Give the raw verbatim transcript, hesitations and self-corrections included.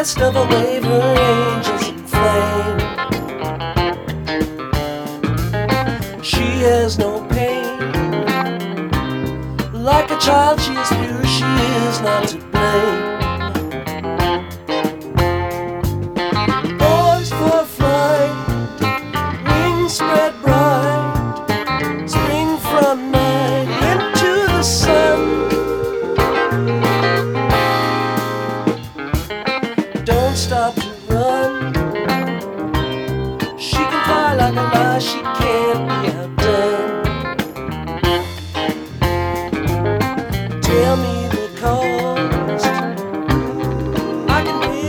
nest of a wave, her angels in flame. She has no pain. Like a child she is pure, she is not to blame. Poised for flight, wings spread bright, spring from night into the sun. Don't stop to run. She can fly like a lie, she can't be